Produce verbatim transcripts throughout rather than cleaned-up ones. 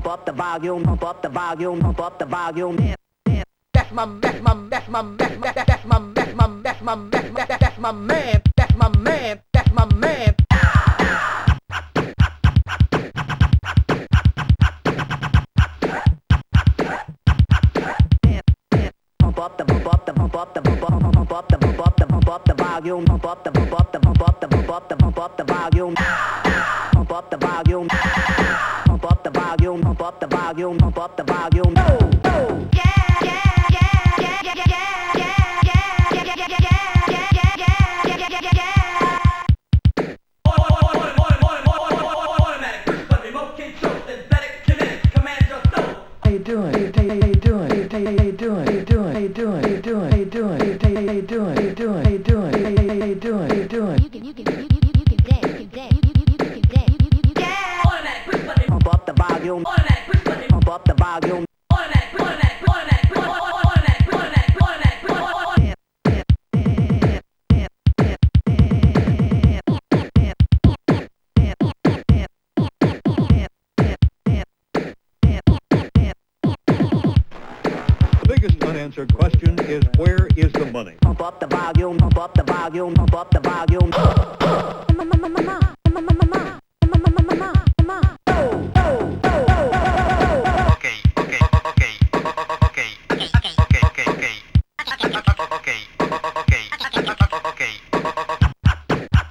up the volume, pump up the volume, pump up the volume. That's my, that's my, that's my, that's my, that's my, that's my, that's my, that's my, that's my man, that's my man, that's my man. Pump up the, pump up the, pump up the, pump up, pump up the, pump up the, pump up the volume, pump up the, pump up the, pump up the, pump up the, pump up the volume, pump up the volume, pump up the volume, pump up the volume, pump up the volume. Oh, oh. How you doing? How you doing? How you doing? How you doing? How you doing? How you doing? How you doing? How you doing? How you doing? How you doing? How you doing? How you doing? How you doing? How you doing? How you doing? You can, you can, you, you, you, you can dance, you can dance, you, you, you, you can dance, you, you, you, you can. Automatic push button. Pump up the volume, Automatic push button. pump up the volume. Automatic, automatic, automatic, automatic, automatic, automatic, automatic. The biggest unanswered question is, where is the money? Pump up the volume, pump up the volume, pump up the volume. Okay, okay, okay, okay, okay, okay, okay, okay, okay, okay, okay.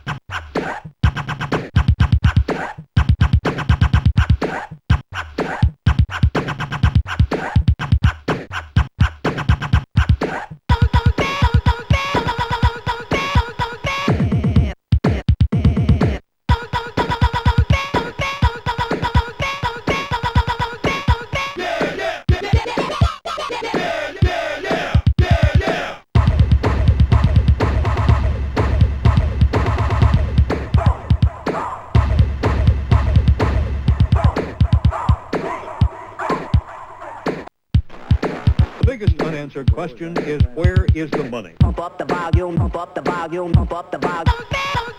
The biggest unanswered question is, where is the money? Pump up the volume, pump up the volume, pump up the volume.